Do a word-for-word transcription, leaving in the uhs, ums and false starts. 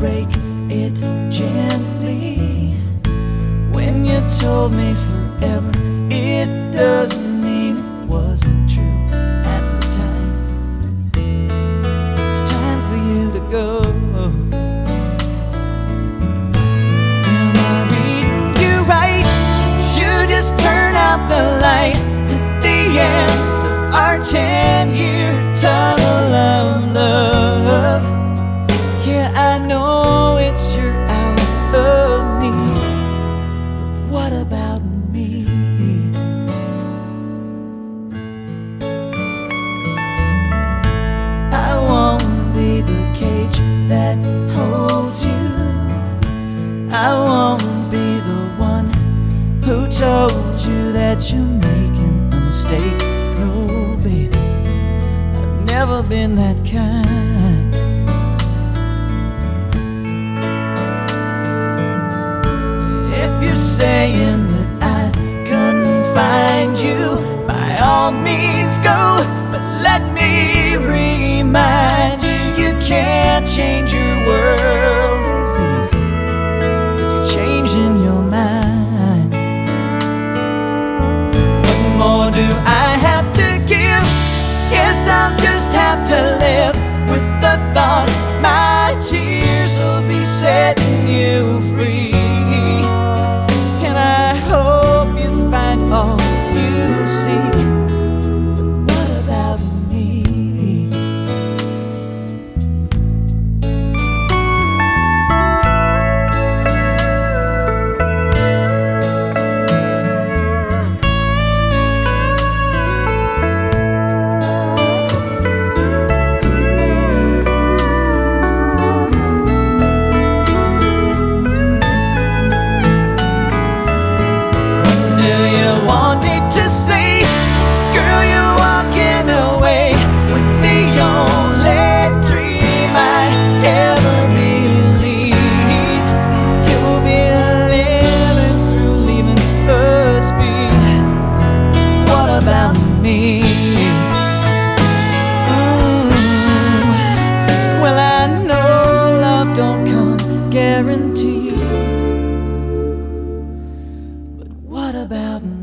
break it gently. When you told me forever, it doesn't mean it wasn't true at the time. It's time for you to go. Am I reading you right? You just turn out the light at the end of our ten-year tunnel of love. Yeah, I know it's you're out of me, but what about me? I won't be the cage that holds you. I won't be the one who told you that you're making a mistake. No, baby, I've never been that kind. If you're saying that I couldn't find you, by all means go, but let me remind you, you can't change your world as easy as you're changing your mind. What more do I have to give? Guess I'll just have to live with the thought my tears will be setting you free. And I hope you find all you seek. But what about me? Guaranteed, but what about me?